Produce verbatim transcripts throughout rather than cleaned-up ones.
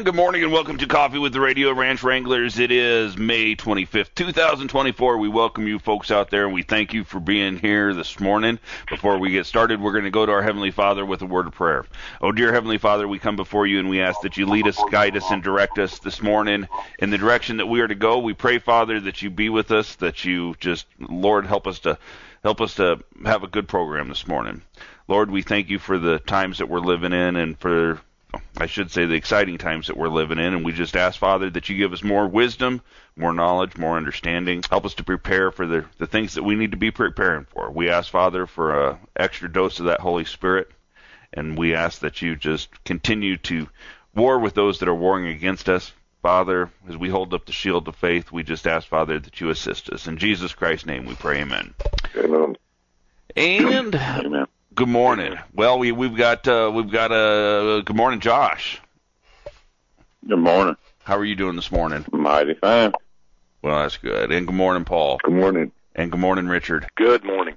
good morning and welcome to Coffee with the Radio Ranch Wranglers. It is May twenty-fifth, two thousand twenty-four. We welcome you folks out there and we thank you for being here this morning. Before we get started, we're going to go to our Heavenly Father with a word of prayer. Oh, dear Heavenly Father, we come before you and we ask that you lead us, guide us, and direct us this morning in the direction that we are to go. We pray, Father, that you be with us, that you just, Lord, help us to help us to have a good program this morning. Lord, we thank you for the times that we're living in and for I should say the exciting times that we're living in, and we just ask, Father, that you give us more wisdom, more knowledge, more understanding. Help us to prepare for the, the things that we need to be preparing for. We ask, Father, for an extra dose of that Holy Spirit, and we ask that you just continue to war with those that are warring against us. Father, as we hold up the shield of faith, we just ask, Father, that you assist us. In Jesus Christ's name we pray, amen. Amen. And... Amen. Good morning. Well, we we've got uh, we've got a uh, good morning, Josh. Good morning. How are you doing this morning? Mighty fine. Well, that's good. And good morning, Paul. Good morning. And good morning, Richard. Good morning.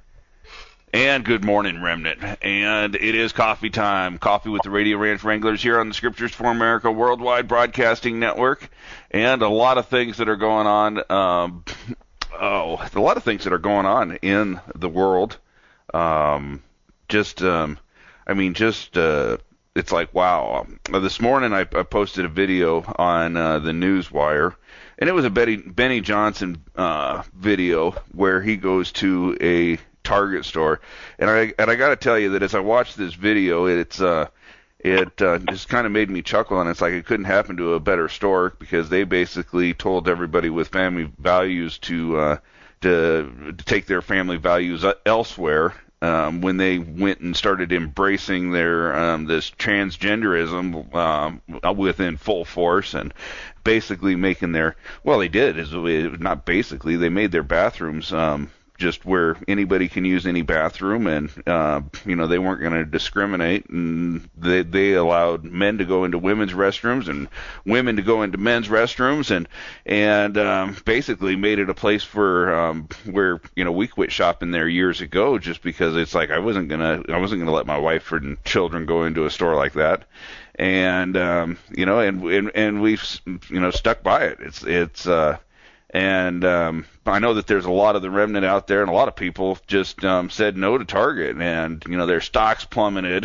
And good morning, Remnant. And it is coffee time. Coffee with the Radio Ranch Wranglers here on the Scriptures for America Worldwide Broadcasting Network. And a lot of things that are going on. Um, oh, a lot of things that are going on in the world. Um. Just, um, I mean, just, uh, it's like, wow. Uh, this morning I, I posted a video on uh, the Newswire, and it was a Betty, Benny Johnson uh, video where he goes to a Target store. And I and I got to tell you that as I watched this video, it's uh, it uh, just kind of made me chuckle, and it's like it couldn't happen to a better store because they basically told everybody with family values to uh, to, to take their family values elsewhere. Um, when they went and started embracing their um, this transgenderism um, within full force and basically making their well they did is not basically they made their bathrooms um, just where anybody can use any bathroom, and uh, you know they weren't going to discriminate, and they they allowed men to go into women's restrooms and women to go into men's restrooms, and and um, basically made it a place for um, where you know we quit shopping there years ago just because it's like I wasn't gonna I wasn't gonna let my wife and children go into a store like that. And um, you know, and, and and we've you know stuck by it. It's it's uh, and um, I know that there's a lot of the remnant out there, and a lot of people just um, said no to Target, and you know their stocks plummeted,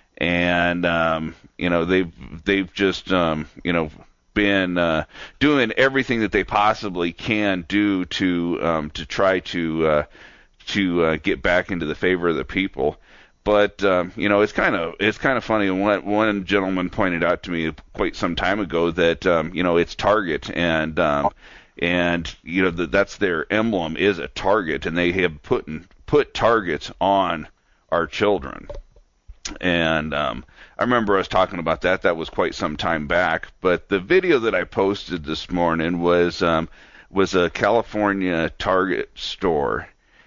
and um, you know they've they've just um, you know been uh, doing everything that they possibly can do to um, to try to uh, to uh, get back into the favor of the people. But um, you know, it's kind of it's kind of funny. One one gentleman pointed out to me quite some time ago that um, you know it's Target, and um, and you know the, that's their emblem is a target, and they have put put targets on our children. And um, I remember us talking about that. That was quite some time back. But the video that I posted this morning was um, was a California Target store.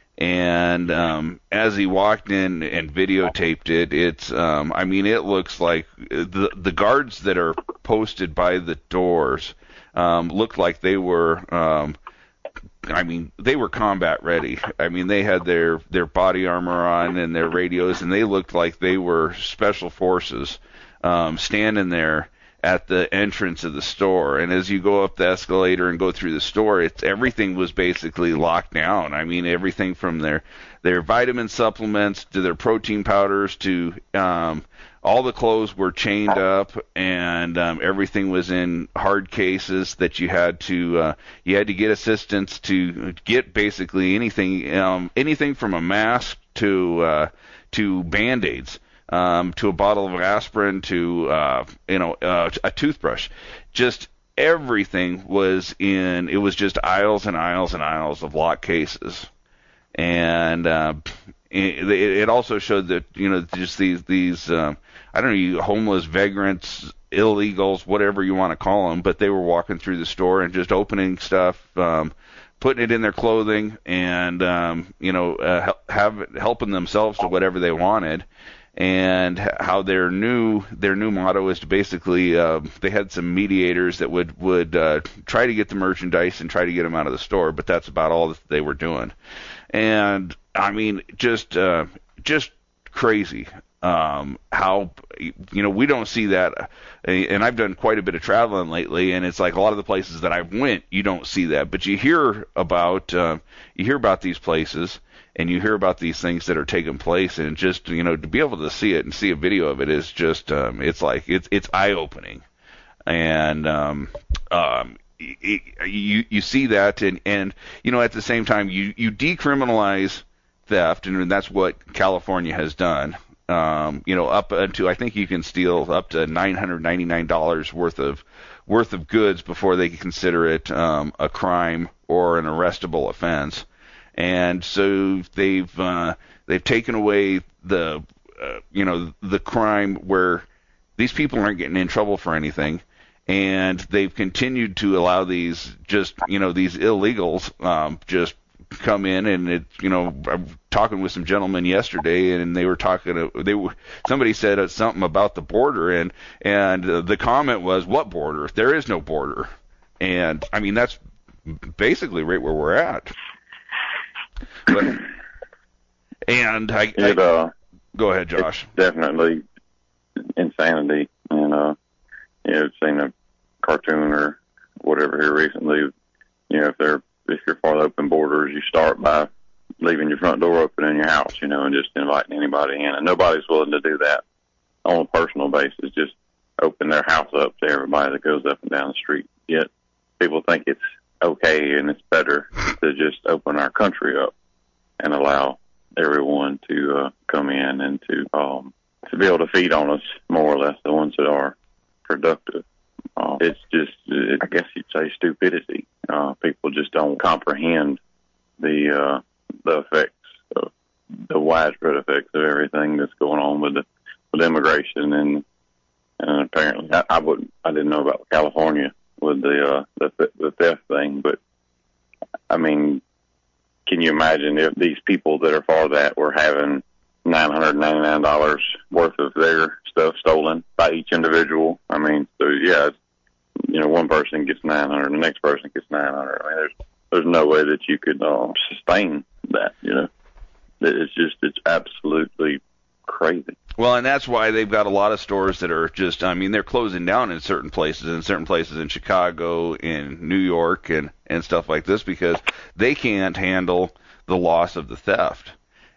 And um, as he walked in and videotaped it, it's um, I mean, it looks like the the guards that are posted by the doors um, looked like they were, um, I mean, they were combat ready. I mean, they had their, their body armor on and their radios, and they looked like they were special forces um, standing there at the entrance of the store. And as you go up the escalator and go through the store, it's everything was basically locked down. I mean, everything from their their vitamin supplements to their protein powders to um, all the clothes were chained up, and um, everything was in hard cases that you had to uh, you had to get assistance to get basically anything um, anything from a mask to uh, to Band-Aids. Um, to a bottle of aspirin, to uh, you know uh, a toothbrush, just everything was in. It was just aisles and aisles and aisles of locked cases, and uh, it, it also showed that you know just these these um, I don't know you homeless vagrants, illegals, whatever you want to call them, but they were walking through the store and just opening stuff. Um, putting it in their clothing and um, you know uh, have helping themselves to whatever they wanted. And how their new their new motto is to basically uh, they had some mediators that would would uh, try to get the merchandise and try to get them out of the store, but that's about all that they were doing. And I mean, just uh, just crazy. um, how, you know, we don't see that. And I've done quite a bit of traveling lately, and it's like a lot of the places that I've went, you don't see that. But you hear about, uh, you hear about these places, and you hear about these things that are taking place, and just, you know, to be able to see it and see a video of it is just, um, it's like, it's, it's eye-opening. And, um, um, you, you see that, and, and, you know, at the same time, you, you decriminalize theft, and that's what California has done. Um, you know, up to, I think you can steal up to nine hundred ninety-nine dollars worth of worth of goods before they consider it um, a crime or an arrestable offense. And so they've uh, they've taken away the uh, you know the crime where these people aren't getting in trouble for anything, and they've continued to allow these just you know these illegals um, just come in. And it you know I'm talking with some gentlemen yesterday, and they were talking they were somebody said something about the border, and and uh, the comment was, what border? There is no border. And I mean, that's basically right where we're at. But, and I, it, uh, I go ahead, Josh. It's definitely insanity. And uh you know, I've seen a cartoon or whatever here recently. You know, if they're if you're for the open borders, you start by leaving your front door open in your house, you know, and just inviting anybody in. And nobody's willing to do that on a personal basis, just open their house up to everybody that goes up and down the street. Yet people think it's okay and it's better to just open our country up and allow everyone to uh, come in and to um, to be able to feed on us, more or less, the ones that are productive. Uh, it's just, it, I guess you'd say, stupidity. Uh, people just don't comprehend the uh, the effects, of, the widespread effects of everything that's going on with the, with immigration, and and apparently I, I wouldn't, I didn't know about California with the uh, the the theft thing, but I mean, can you imagine if these people that are for that were having nine hundred ninety-nine dollars worth of their stuff stolen by each individual? I mean, so yeah, it's, you know, one person gets nine hundred, the next person gets nine hundred. I mean, there's there's no way that you could uh, sustain that. You know, it's just it's absolutely crazy. Well, and that's why they've got a lot of stores that are just, I mean, they're closing down in certain places, in certain places in Chicago, in New York, and, and stuff like this, because they can't handle the loss of the theft.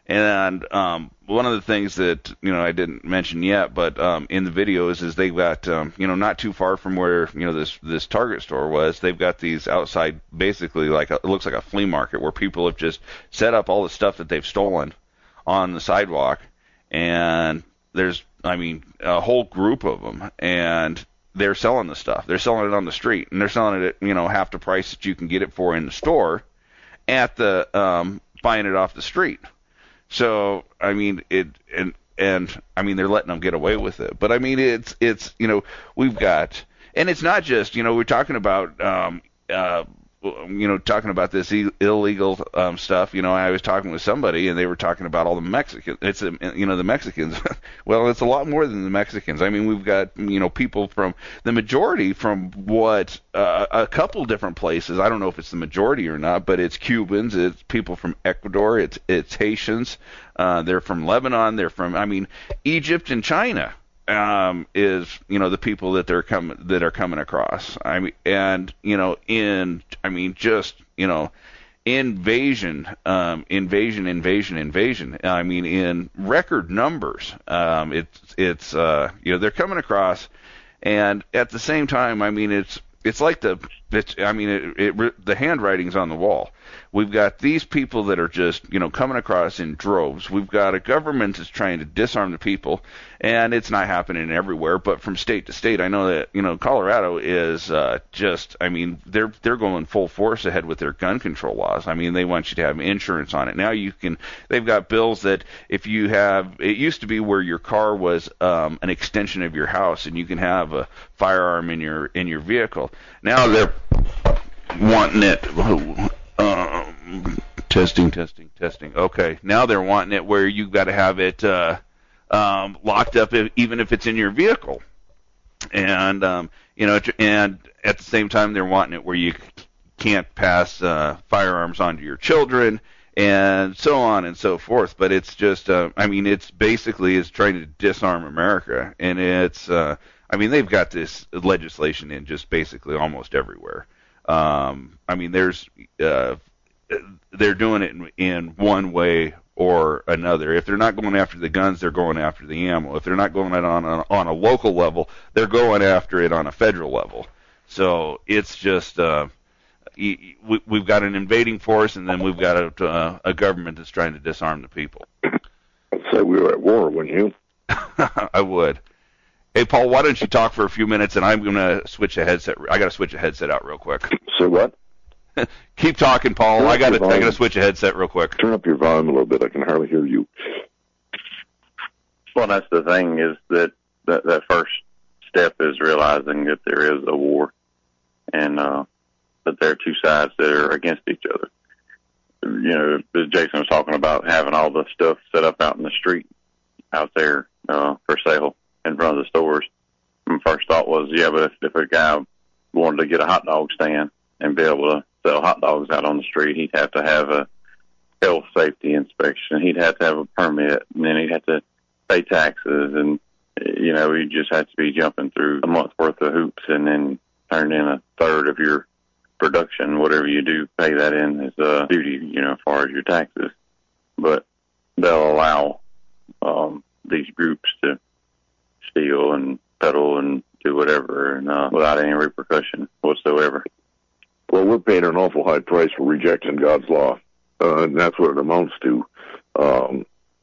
And um, one of the things that, you know, I didn't mention yet, but um, in the videos is they've got, um, you know, not too far from where, you know, this, this Target store was, they've got these outside, basically like a, it looks like a flea market where people have just set up all the stuff that they've stolen on the sidewalk. And there's, I mean, a whole group of them, and they're selling the stuff. They're selling it on the street, and they're selling it at, you know, half the price that you can get it for in the store at the, um, buying it off the street. So, I mean, it, and, and, I mean, they're letting them get away with it. But, I mean, it's, it's, you know, we've got, and it's not just, you know, we're talking about, um, uh, you know, talking about this e- illegal um, stuff. You know, I was talking with somebody, and they were talking about all the Mexicans. It's, uh, you know, the Mexicans. Well, it's a lot more than the Mexicans. I mean, we've got, you know, people from the majority from what uh, a couple different places. I don't know if it's the majority or not, but it's Cubans. It's people from Ecuador. It's it's Haitians. Uh, they're from Lebanon. They're from, I mean, Egypt and China. Um, is, you know, the people that they're coming that are coming across. I mean, and you know, in I mean, just you know, invasion, um, invasion, invasion, invasion. I mean, in record numbers. Um, it's it's uh, you know, they're coming across, and at the same time, I mean, it's it's like the it's I mean, it, it the handwriting's on the wall. We've got these people that are just, you know, coming across in droves. We've got a government that's trying to disarm the people, and it's not happening everywhere, but from state to state. I know that, you know, Colorado is uh, just, I mean, they're they're going full force ahead with their gun control laws. I mean, they want you to have insurance on it. Now you can, they've got bills that if you have, it used to be where your car was um, an extension of your house, and you can have a firearm in your in your vehicle. Now they're wanting it. Um, testing, testing, testing. Okay, now they're wanting it where you've got to have it uh, um, locked up, if, even if it's in your vehicle, and um, you know, and at the same time they're wanting it where you can't pass uh, firearms on to your children, and so on and so forth. But it's just, uh, I mean, it's basically is trying to disarm America, and it's, uh, I mean, they've got this legislation in just basically almost everywhere. Um, I mean, there's, uh, they're doing it in, in one way or another. If they're not going after the guns, they're going after the ammo. If they're not going at on a, on a local level, they're going after it on a federal level. So it's just, uh, we, we've got an invading force, and then we've got a, uh, a government that's trying to disarm the people. I'd say we were at war, wouldn't you? I would. Hey, Paul, why don't you talk for a few minutes, and I'm going to switch a headset. I got to switch a headset out real quick. So what? Keep talking, Paul. I got to I got to switch a headset real quick. Turn up your volume a little bit. I can hardly hear you. Well, that's the thing is that that, that first step is realizing that there is a war, and uh, that there are two sides that are against each other. You know, as Jason was talking about having all the stuff set up out in the street, out there uh, for sale in front of the stores. My first thought was, yeah, but if, if a guy wanted to get a hot dog stand and be able to sell hot dogs out on the street, he'd have to have a health safety inspection. He'd have to have a permit, and then he'd have to pay taxes, and, you know, he'd just have to be jumping through a month's worth of hoops and then turn in a third of your production, whatever you do, pay that in as a duty, you know, as far as your taxes. But they'll allow um, these groups to steal and peddle and do whatever, and uh, without any repercussion whatsoever. Well, we're paying an awful high price for rejecting God's law, uh, and that's what it amounts to. Um,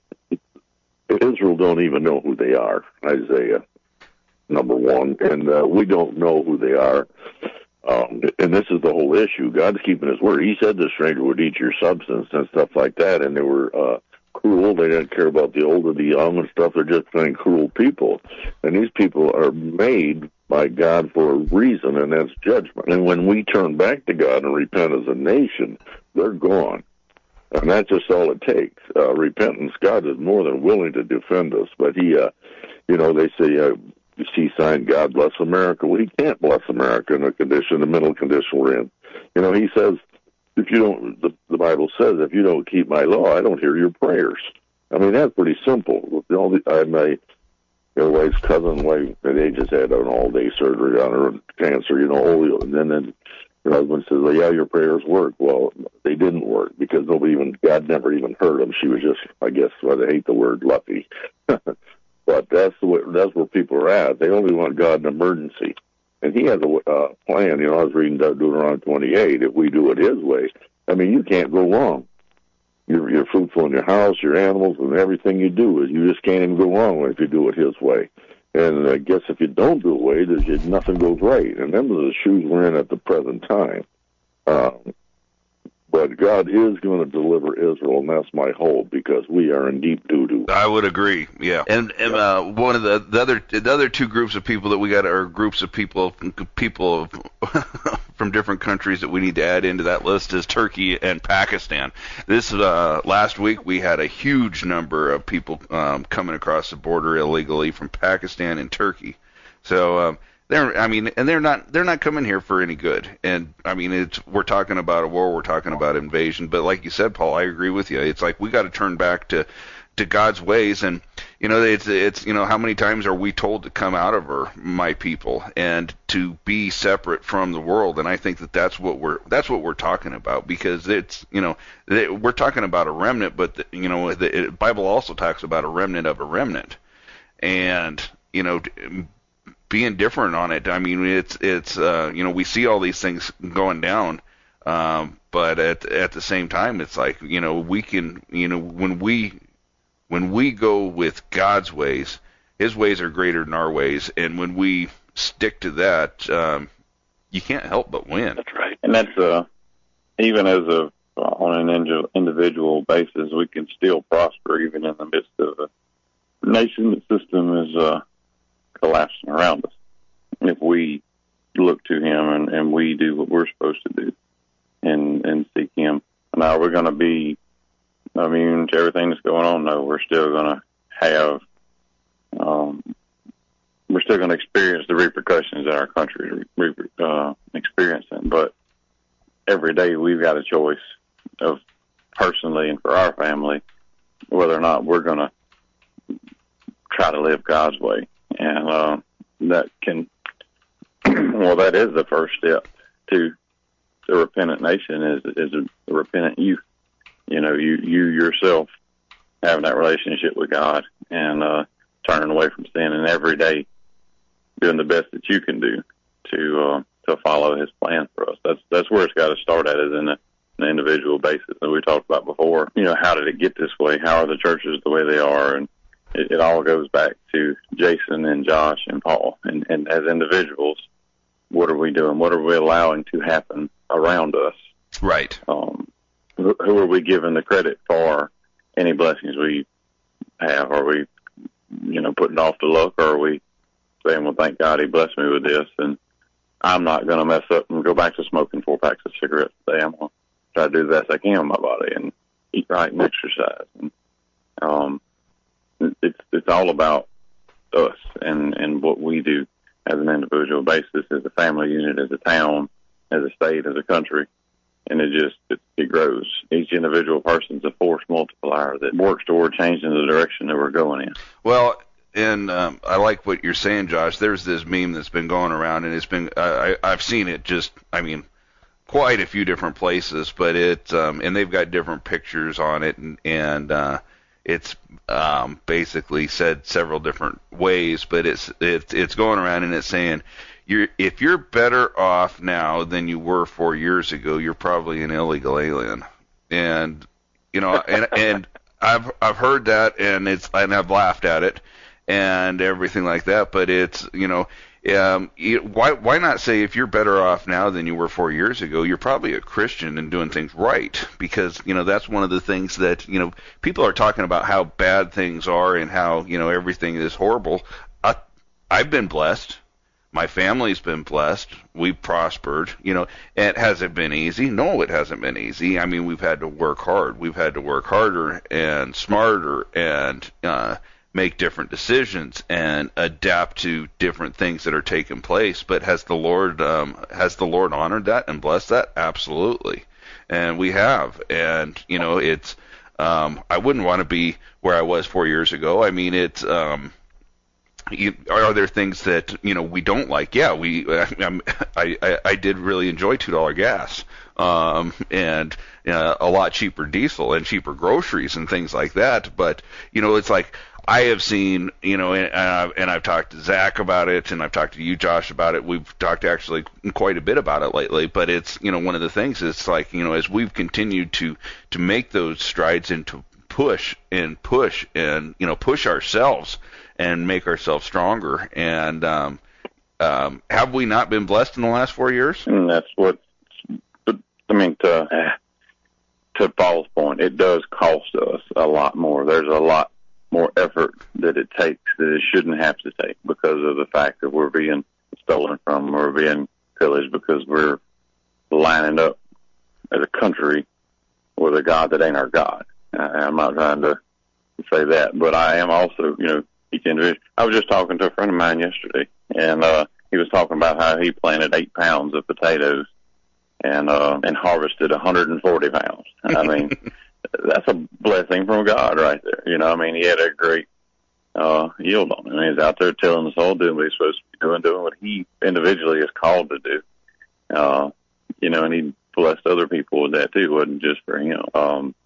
Israel don't even know who they are, Isaiah, number one, and uh, we don't know who they are. Um, and this is the whole issue. God's keeping his word. He said the stranger would eat your substance and stuff like that, and they were uh, cruel. They didn't care about the old or the young and stuff. They're just plain cruel people. And these people are made by God for a reason, and that's judgment. And when we turn back to God and repent as a nation, they're gone. And that's just all it takes. Uh, repentance, God is more than willing to defend us. But he, uh, you know, they say, uh, you see sign, God bless America. Well, he can't bless America in the condition, the mental condition we're in. You know, he says, if you don't, the, the Bible says, if you don't keep my law, I don't hear your prayers. I mean, that's pretty simple. You know, I, my, my wife's cousin, wife, they just had an all-day surgery on her cancer, you know, and then, then her husband says, well, yeah, your prayers work. Well, they didn't work because nobody even, God never even heard them. She was just, I guess, well, I hate the word lucky. But that's the way, that's where people are at. They only want God in emergency. And he has a uh, plan. You know, I was reading Deuteronomy twenty-eight. If we do it his way, I mean, you can't go wrong. You're, you're fruitful in your house, your animals, and everything you do. Is you just can't even go wrong if you do it his way. And I guess if you don't do it way, there's just, nothing goes right. And them are the shoes we're in at the present time. Um, But God is going to deliver Israel, and that's my hope, because we are in deep doo-doo. I would agree, yeah. And, and uh, one of the, the other the other two groups of people that we got are groups of people people from different countries that we need to add into that list is Turkey and Pakistan. This uh, last week we had a huge number of people um, coming across the border illegally from Pakistan and Turkey. So. Um, They're, I mean, and they're not, they're not coming here for any good. And I mean, it's, we're talking about a war, we're talking about invasion. But like you said, Paul, I agree with you. It's like we got to turn back to, to God's ways. And you know, it's, it's, you know, how many times are we told to come out of her, my people, and to be separate from the world? And I think that that's what we're, that's what we're talking about, because it's, you know, we're talking about a remnant, but the, you know, the Bible also talks about a remnant of a remnant, and you know. Being different on it. I mean, it's it's uh, you know, we see all these things going down, um, but at at the same time, it's like, you know, we can, you know, when we when we go with God's ways, His ways are greater than our ways, and when we stick to that, um, you can't help but win. That's right, and that's uh, even as a uh, on an individual basis, we can still prosper even in the midst of a nation. The system is. Uh, collapsing around us if we look to him and, and we do what we're supposed to do and, and seek him. Now, we're going to be immune to everything that's going on. No, we're still going to have, um, we're still going to experience the repercussions that our country is uh, experiencing. But every day we've got a choice of personally and for our family, whether or not we're going to try to live God's way. And uh, that can, well, that is the first step to the repentant nation is is a repentant youth. You know, you, you yourself having that relationship with God and uh, turning away from sin and every day doing the best that you can do to uh, to follow His plan for us. That's that's where it's got to start at, is in a, an individual basis. And we talked about before, you know, how did it get this way? How are the churches the way they are? And it, it all goes back to Jason and Josh and Paul. And, and as individuals, what are we doing? What are we allowing to happen around us? Right. Um, who, who are we giving the credit for any blessings we have? Are we, you know, putting off the luck, or are we saying, well, thank God He blessed me with this, and I'm not going to mess up and go back to smoking four packs of cigarettes today. I'm going to try to do the best I can with my body and eat right and exercise. And, um, it's it's all about us and, and what we do as an individual basis, as a family unit, as a town, as a state, as a country. And it just, it, it grows. Each individual person's a force multiplier that works toward changing the direction that we're going in. Well, and um, I like what you're saying, Josh. There's this meme that's been going around, and it's been, uh, I, I've seen it just, I mean, quite a few different places, but it, um, and they've got different pictures on it, and, and uh, it's um, basically said several different ways, but it's, it's, it's going around and it's saying, You're, if you're better off now than you were four years ago, you're probably an illegal alien. And, you know, and, and I've, I've heard that, and it's, and I've laughed at it and everything like that, but it's, you know, um, it, why, why not say if you're better off now than you were four years ago, you're probably a Christian and doing things right, because, you know, that's one of the things that, you know, people are talking about how bad things are and how, you know, everything is horrible. I, I've been blessed. My family's been blessed. We've prospered. You know, and has it been easy? No, it hasn't been easy. I mean, we've had to work hard. We've had to work harder and smarter and uh, make different decisions and adapt to different things that are taking place. But has the Lord um, has the Lord honored that and blessed that? Absolutely, and we have. And you know, it's um, I wouldn't want to be where I was four years ago. I mean, it's. Um, You, are there things that, you know, we don't like? Yeah, we. I, I, I did really enjoy two dollar gas, um, and uh, a lot cheaper diesel and cheaper groceries and things like that. But you know, it's like I have seen, you know, and, uh, and I've talked to Zach about it, and I've talked to you, Josh, about it. We've talked actually quite a bit about it lately. But it's, you know, one of the things. It's like, you know, as we've continued to to make those strides and to push and push and you know push ourselves and make ourselves stronger. And um, um, have we not been blessed in the last four years? And that's what, I mean, to, to Paul's point, it does cost us a lot more. There's a lot more effort that it takes that it shouldn't have to take because of the fact that we're being stolen from, we're being pillaged because we're lining up as a country with a God that ain't our God. I'm not trying to say that, but I am also, you know, I was just talking to a friend of mine yesterday, and uh, he was talking about how he planted eight pounds of potatoes and uh, and harvested one hundred forty pounds. I mean, that's a blessing from God right there. You know, I mean, he had a great uh, yield on it. I mean, he's out there tilling the soil, doing what he's supposed to be doing, doing what he individually is called to do. Uh, you know, and he blessed other people with that too. It wasn't just for him. Um,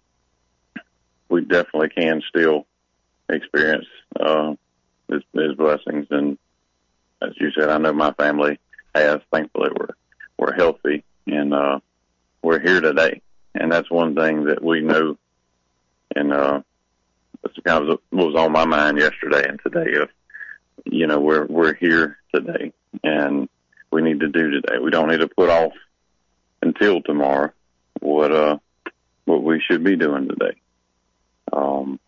we definitely can still experience uh, his, his blessings, and as you said, I know my family has. Thankfully, we're we're healthy, and uh, we're here today, and that's one thing that we know. And uh, that's kind of what was on my mind yesterday and today. Of you know, we're we're here today, and we need to do today. We don't need to put off until tomorrow what uh what we should be doing today. Um.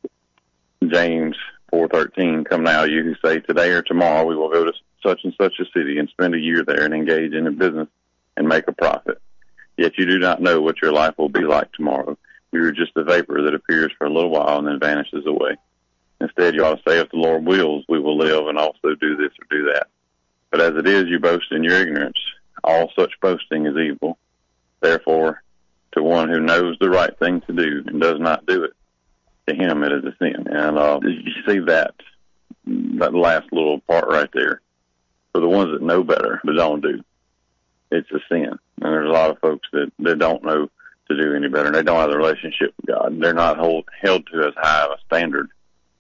James four thirteen, come now, you who say, today or tomorrow we will go to such and such a city and spend a year there and engage in a business and make a profit. Yet you do not know what your life will be like tomorrow. You are just a vapor that appears for a little while and then vanishes away. Instead, you ought to say, if the Lord wills, we will live and also do this or do that. But as it is, you boast in your ignorance. All such boasting is evil. Therefore, to one who knows the right thing to do and does not do it, to him it is a sin. And uh, you see that, that last little part right there. For the ones that know better but don't do, it's a sin. And there's a lot of folks that, that don't know to do any better, and they don't have the relationship with God. They're not hold, held to as high of a standard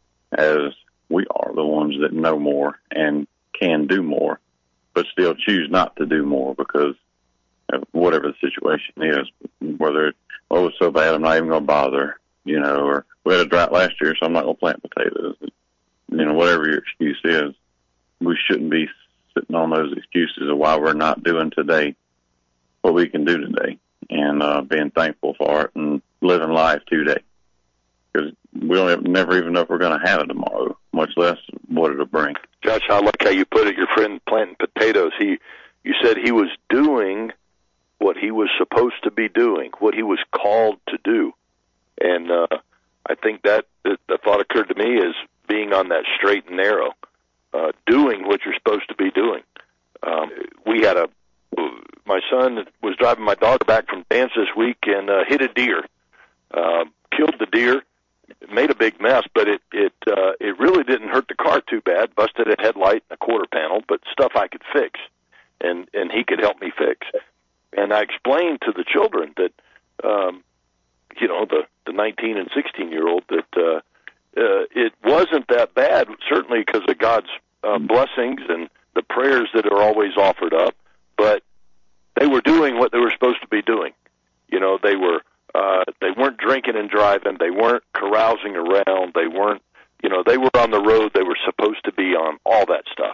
as we are, the ones that know more and can do more, but still choose not to do more because of whatever the situation is, whether, oh, it's so bad I'm not even going to bother, you know, or we had a drought last year, so I'm not going to plant potatoes. You know, whatever your excuse is, we shouldn't be sitting on those excuses of why we're not doing today what we can do today, and uh, being thankful for it and living life today. Because we don't have, never even know if we're going to have it tomorrow, much less what it'll bring. Josh, I like how you put it. Your friend planting potatoes. He, you said he was doing what he was supposed to be doing, what he was called to do, and uh, I think that the, the thought occurred to me is being on that straight and narrow, uh, doing what you're supposed to be doing. Um, we had a. My son was driving my daughter back from dance this week and uh, hit a deer, uh, killed the deer, made a big mess, but it it uh, it really didn't hurt the car too bad. Busted a headlight and a quarter panel, but stuff I could fix, and and he could help me fix. And I explained to the children that, um, you know, the the nineteen and sixteen year old that uh, uh, it wasn't that bad, certainly because of God's uh, blessings and the prayers that are always offered up, but they were doing what they were supposed to be doing. You know, they were uh, they weren't drinking and driving. They weren't carousing around. They weren't, you know, they were on the road they were supposed to be on, all that stuff.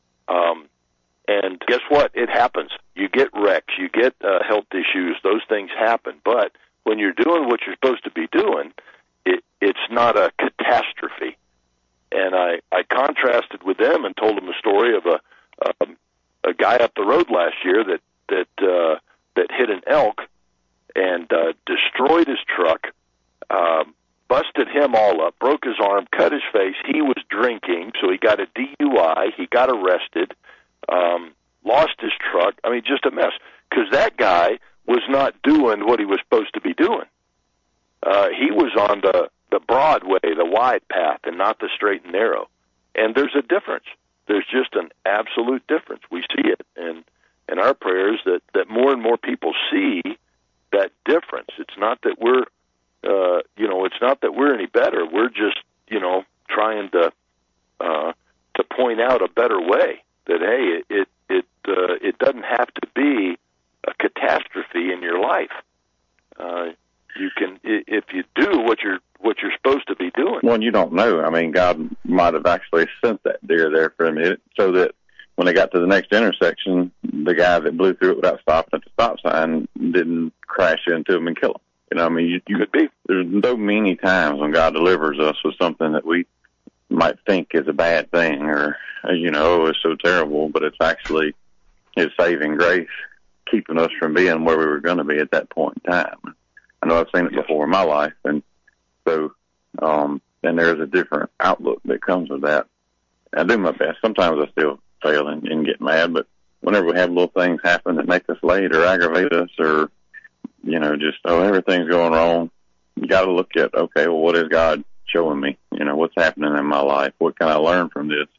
Um, and guess what? It happens. You get wrecks. You get uh, health issues. Those things happen. But when you're doing what you're supposed to be doing, it, it's not a catastrophe. And I, I contrasted with them and told them a story of a, a, a guy up the road last year that that uh, that hit an elk and uh, destroyed his truck, uh, busted him all up, broke his arm, cut his face. He was drinking, so he got a D U I. He got arrested, um, lost his truck. I mean, just a mess, because that guy was not doing what he was supposed to be doing. Uh, he was on the, the broad way, the wide path, and not the straight and narrow. And there's a difference. There's just an absolute difference. We see it, and and our prayers that, that more and more people see that difference. It's not that we're, uh, you know, it's not that we're any better. We're just, you know, trying to uh, to point out a better way. That hey, it it uh, it doesn't have to be a catastrophe in your life. Uh, you can, if you do what you're what you're supposed to be doing. Well, you don't know. I mean, God might have actually sent that deer there for a minute so that when they got to the next intersection, the guy that blew through it without stopping at the stop sign didn't crash into him and kill him. You know, I mean, you, you could be. There's so many times when God delivers us with something that we might think is a bad thing, or you know, oh, it's so terrible, but it's actually His saving grace keeping us from being where we were going to be at that point in time. I know I've seen it before in my life, and so um, and there's a different outlook that comes with that. I do my best. Sometimes I still fail and, and get mad, but whenever we have little things happen that make us late or aggravate us, or you know, just oh, everything's going wrong, you got to look at, okay, well, what is God showing me? You know, what's happening in my life? What can I learn from this?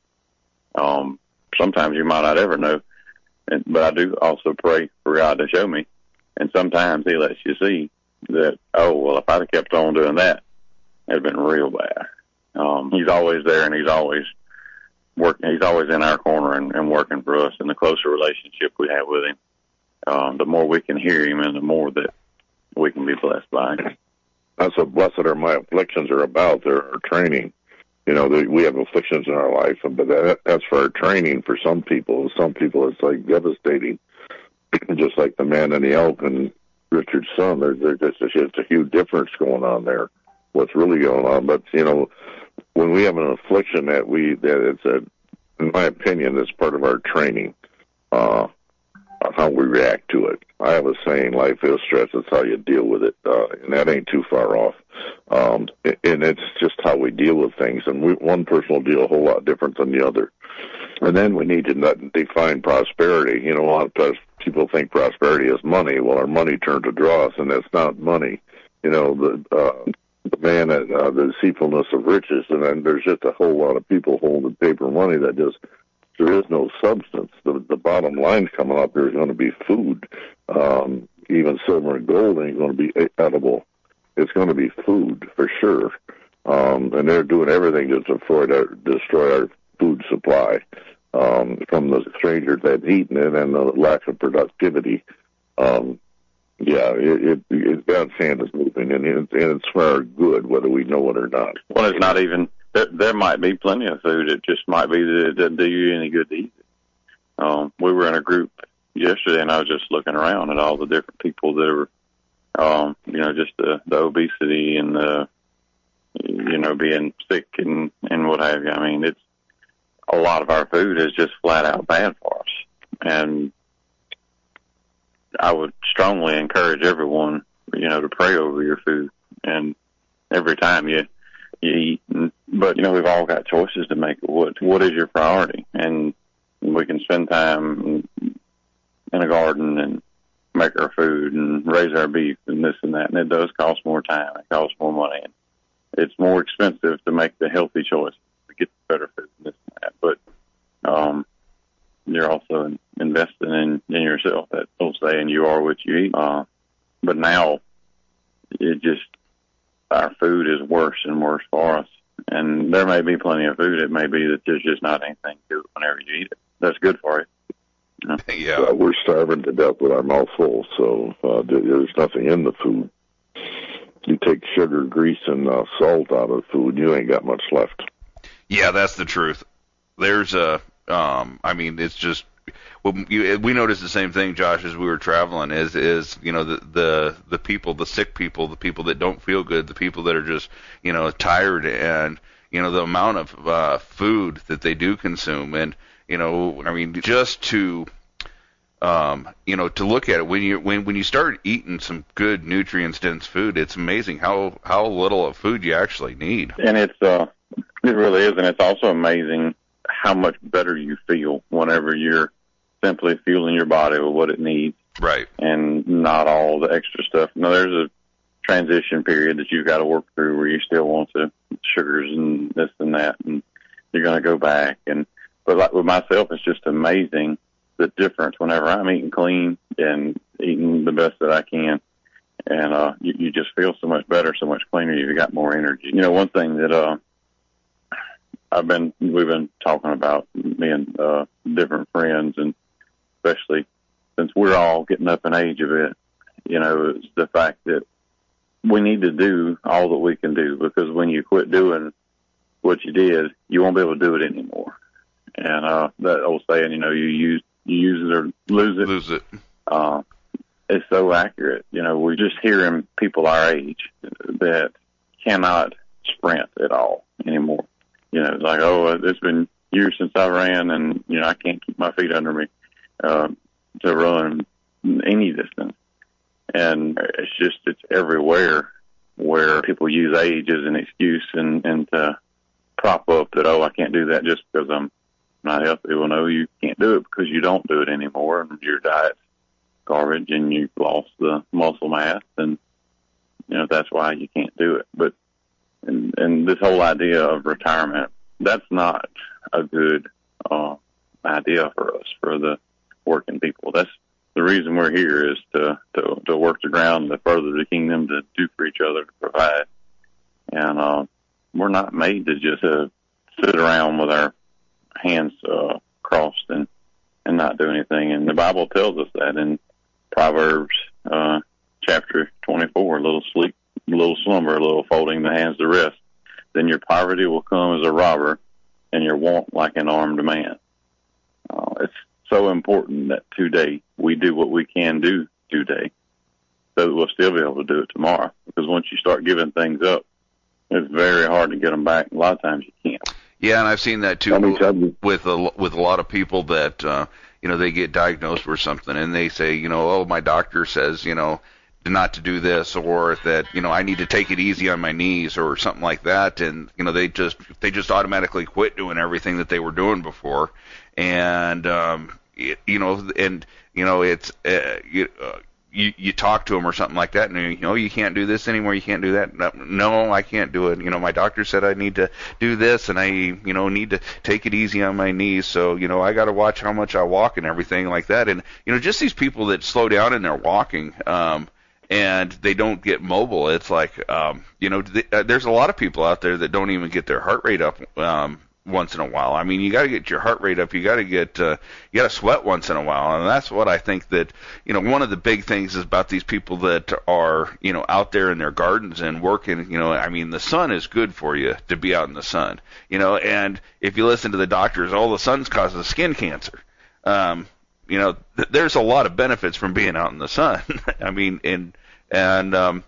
Um, sometimes you might not ever know, and, but I do also pray for God to show me, and sometimes He lets you see that, oh, well, if I'd have kept on doing that, it'd been real bad. Um, he's always there, and He's always working. He's always in our corner and, and working for us. And the closer relationship we have with Him, um, the more we can hear Him, and the more that we can be blessed by Him. That's what blessed are my afflictions are about. They're our training. You know, we have afflictions in our life, but that, that's for our training. For some people, some people it's like devastating. Just like the man and the elk and Richard's son, there's, there's just a, it's a huge difference going on there. What's really going on? But you know, when we have an affliction that we that it's a, in my opinion, it's part of our training. Uh, how we react to it. I have a saying, life is stress, it's how you deal with it, uh, and that ain't too far off. Um, and it's just how we deal with things, and we, one person will deal a whole lot different than the other. And then we need to not define prosperity. You know, a lot of people think prosperity is money. Well, our money turned to dross, and that's not money. You know, the uh, the man at uh, the deceitfulness of riches, and then there's just a whole lot of people holding paper money that just, there is no substance. The, the bottom line coming up here is going to be food. Um, even silver and gold ain't going to be edible. It's going to be food for sure. Um, and they're doing everything to destroy our, destroy our food supply, um, from the strangers that's eating it and the lack of productivity. Um, yeah, it, it, it, God's hand is moving, and, it, and it's for our good, whether we know it or not. Well, it's not even, there, there might be plenty of food. It just might be that it doesn't do you any good to eat it. Um, we were in a group yesterday, and I was just looking around at all the different people that were, um, you know, just the, the obesity and the, you know, being sick and, and what have you. I mean, it's, a lot of our food is just flat out bad for us. And I would strongly encourage everyone, you know, to pray over your food. And every time you, you eat, but, you know, we've all got choices to make. What, what is your priority? And we can spend time in a garden and make our food and raise our beef and this and that. And it does cost more time. It costs more money. And it's more expensive to make the healthy choice to get the better food and this and that. But um, you're also in, investing in, in yourself. That old saying, you are what you eat. Uh, but now it just, our food is worse and worse for us. And there may be plenty of food. It may be that there's just not anything to it whenever you eat it. That's good for you. You know? Yeah. Uh, we're starving to death with our mouth full, so uh, there's nothing in the food. You take sugar, grease, and uh, salt out of food, you ain't got much left. Yeah, that's the truth. There's a, um, I mean, it's just, well, you, we noticed the same thing, Josh, as we were traveling. Is is you know the the the people, the sick people, the people that don't feel good, the people that are just you know tired, and you know the amount of uh, food that they do consume, and you know, I mean, just to. Um, you know, to look at it when you when when you start eating some good nutrients dense food, it's amazing how how little of food you actually need. And it's uh, it really is, and it's also amazing how much better you feel whenever you're simply fueling your body with what it needs, right? And not all the extra stuff. Now, there's a transition period that you've got to work through where you still want the sugars and this and that, and you're going to go back. And but like with myself, it's just amazing the difference whenever I'm eating clean and eating the best that I can. And, uh, you, you just feel so much better, so much cleaner. You've got more energy. You know, one thing that, uh, I've been, we've been talking about, me and, uh, different friends, and especially since we're all getting up in age a bit, you know, it's the fact that we need to do all that we can do, because when you quit doing what you did, you won't be able to do it anymore. And, uh, that old saying, you know, you use, you use it or lose it. Lose it. Uh, it's so accurate. You know, we're just hearing people our age that cannot sprint at all anymore. You know, it's like, oh, it's been years since I ran, and, you know, I can't keep my feet under me uh, to run any distance. And it's just, it's everywhere where people use age as an excuse and, and to prop up that, oh, I can't do that just because I'm not healthy. Well, no, you can't do it because you don't do it anymore, and your diet's garbage, and you've lost the muscle mass, and you know that's why you can't do it. But and and this whole idea of retirement, that's not a good uh, idea for us, for the working people. That's the reason we're here, is to to to work the ground, to further the kingdom, to do for each other, to provide. And uh, we're not made to just uh, sit around with our hands uh, crossed and, and not do anything. And the Bible tells us that in Proverbs uh, chapter twenty-four, a little sleep, a little slumber, a little folding the hands to rest. Then your poverty will come as a robber, and your want like an armed man. Uh, it's so important that today we do what we can do today, so that we'll still be able to do it tomorrow. Because once you start giving things up, it's very hard to get them back. A lot of times you can't. Yeah, and I've seen that too with a, with a lot of people that uh, you know they get diagnosed with something, and they say, you know, oh, my doctor says, you know, not to do this, or that, you know, I need to take it easy on my knees, or something like that, and you know they just they just automatically quit doing everything that they were doing before, and um, it, you know, and you know, it's uh, you, uh, you you talk to them or something like that, and you know, you can't do this anymore, you can't do that. No, no, I can't do it. You know, my doctor said I need to do this, and I, you know, need to take it easy on my knees. So, you know, I got to watch how much I walk and everything like that. And you know, just these people that slow down in their walking, um, and they don't get mobile. It's like, um, you know, th- uh, there's a lot of people out there that don't even get their heart rate up. Um, once in a while. I mean, you got to get your heart rate up. You got to get, uh, you got to sweat once in a while. And that's what I think that, you know, one of the big things is about these people that are, you know, out there in their gardens and working, you know, I mean, the sun is good for you to be out in the sun, you know, and if you listen to the doctors, all the sun causes skin cancer. Um, you know, th- there's a lot of benefits from being out in the sun. I mean, and, and, um,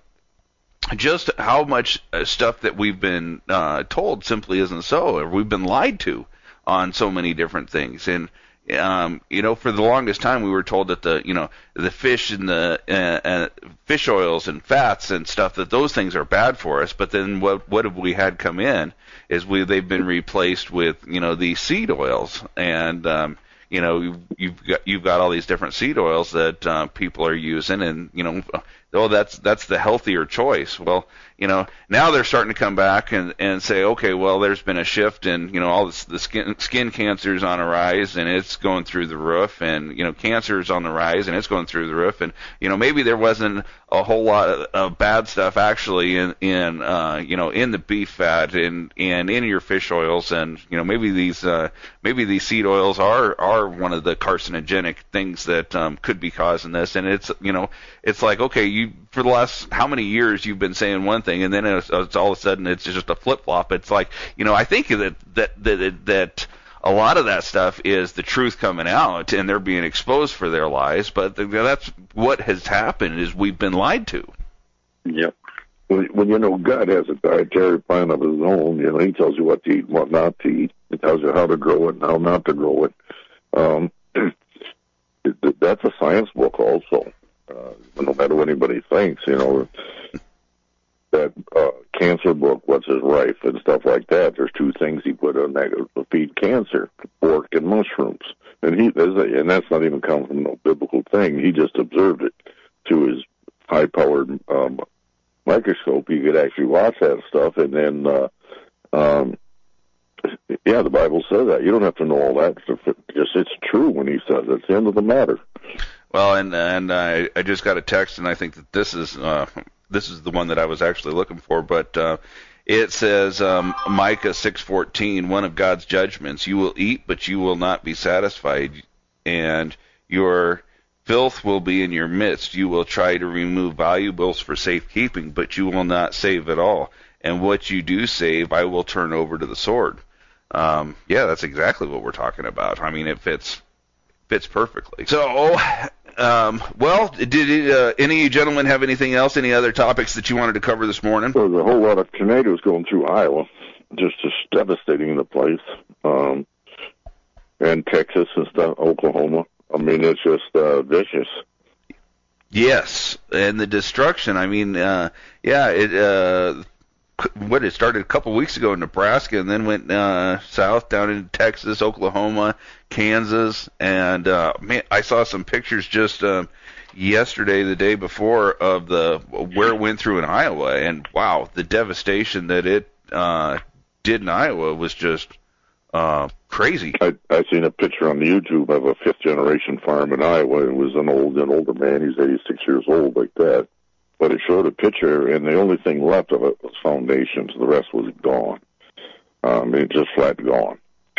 just how much stuff that we've been uh, told simply isn't so, or we've been lied to on so many different things. And um, you know, for the longest time, we were told that the you know the fish and the uh, uh, fish oils and fats and stuff, that those things are bad for us. But then what what have we had come in is we they've been replaced with you know these seed oils, and um, you know you've got you've got all these different seed oils that uh, people are using, and you know. Oh, that's that's the healthier choice. Well, you know, now they're starting to come back and, and say, okay, well, there's been a shift in, you know, all this, the skin skin cancer is on a rise and it's going through the roof, and you know, cancer is on the rise and it's going through the roof, and you know, maybe there wasn't a whole lot of, of bad stuff actually in in uh, you know in the beef fat and and in your fish oils, and you know, maybe these uh, maybe these seed oils are are one of the carcinogenic things that um, could be causing this, and it's you know, it's like okay, you. You, for the last how many years you've been saying one thing, and then it's, it's all of a sudden it's just a flip flop. It's like you know I think that that that that a lot of that stuff is the truth coming out, and they're being exposed for their lies. But that's what has happened is we've been lied to. Yep. When, when you know God has a dietary plan of His own, you know He tells you what to eat and what not to eat. He tells you how to grow it and how not to grow it. Um, it that's a science book also. Uh, no matter what anybody thinks, you know, that uh, cancer book, What's His Rife, and stuff like that, there's two things he put on that to feed cancer, pork and mushrooms. And he and that's not even coming from no biblical thing. He just observed it through his high-powered um, microscope. He could actually watch that stuff, and then, uh, um, yeah, the Bible says that. You don't have to know all that. Just it's true when he says it. It's the end of the matter. Well, and and I, I just got a text, and I think that this is uh, this is the one that I was actually looking for. But uh, it says um, Micah six fourteen, one of God's judgments: you will eat, but you will not be satisfied, and your filth will be in your midst. You will try to remove valuables for safekeeping, but you will not save at all. And what you do save, I will turn over to the sword. Um, yeah, that's exactly what we're talking about. I mean, it fits fits perfectly. So. Um, well, did uh, any of you gentlemen have anything else, any other topics that you wanted to cover this morning? There's a whole lot of tornadoes going through Iowa, just just devastating the place, um, and Texas and stuff, Oklahoma. I mean, it's just uh, vicious. Yes, and the destruction. I mean, uh, yeah, it. Uh, what it started a couple weeks ago in Nebraska, and then went uh, south down into Texas, Oklahoma, Kansas, and uh, man, I saw some pictures just uh, yesterday, the day before, of the where it went through in Iowa, and wow, the devastation that it uh, did in Iowa was just uh, crazy. I I seen a picture on YouTube of a fifth generation farm in Iowa. It was an old an older man. He's eighty-six years old, like that. But it showed a picture, and the only thing left of it was foundations. The rest was gone. Um, it just flat gone.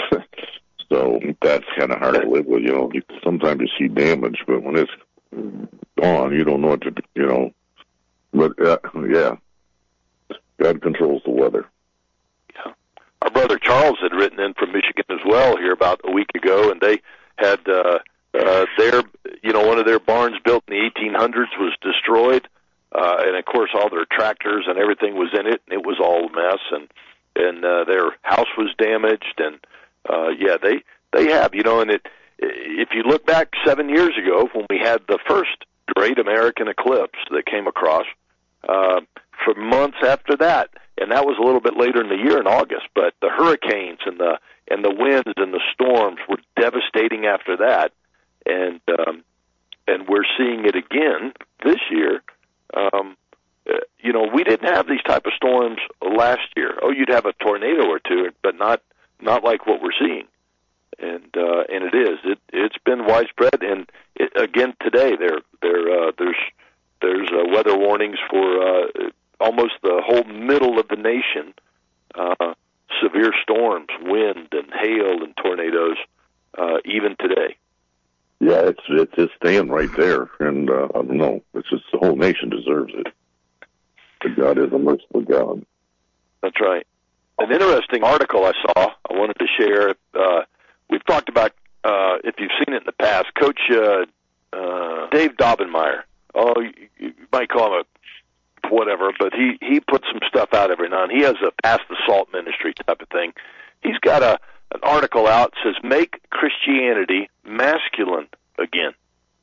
So that's kind of hard to live with. You know, you, sometimes you see damage, but when it's gone, you don't know what to do, you know. But, uh, yeah, God controls the weather. Yeah. Our brother Charles had written in from Michigan as well here about a week ago, and they had uh, uh, their, you know, one of their barns built in the eighteen hundreds was destroyed. Uh, and of course, all their tractors and everything was in it, and it was all a mess. And and uh, their house was damaged, and uh, yeah, they they have, you know. And it, if you look back seven years ago when we had the first great American eclipse that came across, uh, for months after that, and that was a little bit later in the year in August. But the hurricanes and the and the winds and the storms were devastating after that, and um, and we're seeing it again this year. Um, uh, you know, we didn't have these type of storms last year. Oh, you'd have a tornado or two, but not not like what we're seeing. And uh, and it is. It it's been widespread. And it, again today, there there uh, there's there's uh, weather warnings for uh, almost the whole middle of the nation. Uh, severe storms, wind and hail and tornadoes, uh, even today. Yeah, it's it's just staying right there, and uh, I don't know. It's just the whole nation deserves it. But God is a merciful God. That's right. An interesting article I saw. I wanted to share. Uh, we've talked about uh, if you've seen it in the past. Coach uh, uh, Dave Dobbenmeyer. Oh, you, you might call him a whatever, but he, he puts some stuff out every now and then. He has a Pass the Salt ministry type of thing. He's got a an article out that says, Make Christianity Masculine Again.